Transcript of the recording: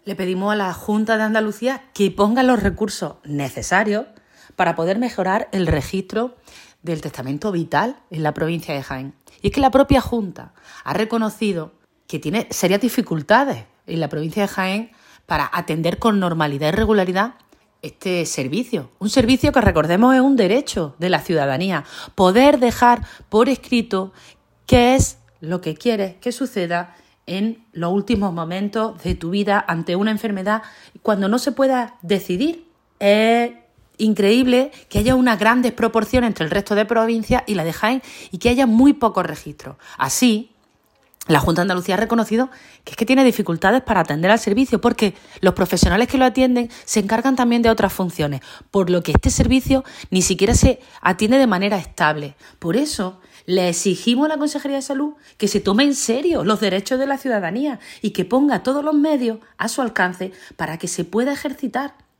Le pedimos a la Junta de Andalucía que ponga los recursos necesarios para poder mejorar el registro del testamento vital en la provincia de Jaén. Y es que la propia Junta ha reconocido que tiene serias dificultades en la provincia de Jaén para atender con normalidad y regularidad este servicio. Un servicio que, recordemos, es un derecho de la ciudadanía. Poder dejar por escrito qué es lo que quieres que suceda en los últimos momentos de tu vida ante una enfermedad cuando no se pueda decidir. Es increíble que haya una gran desproporción entre el resto de provincias y la de Jaén y que haya muy pocos registros. Así, la Junta de Andalucía ha reconocido que es que tiene dificultades para atender al servicio porque los profesionales que lo atienden se encargan también de otras funciones, por lo que este servicio ni siquiera se atiende de manera estable. Por eso le exigimos a la Consejería de Salud que se tome en serio los derechos de la ciudadanía y que ponga todos los medios a su alcance para que se pueda ejercitar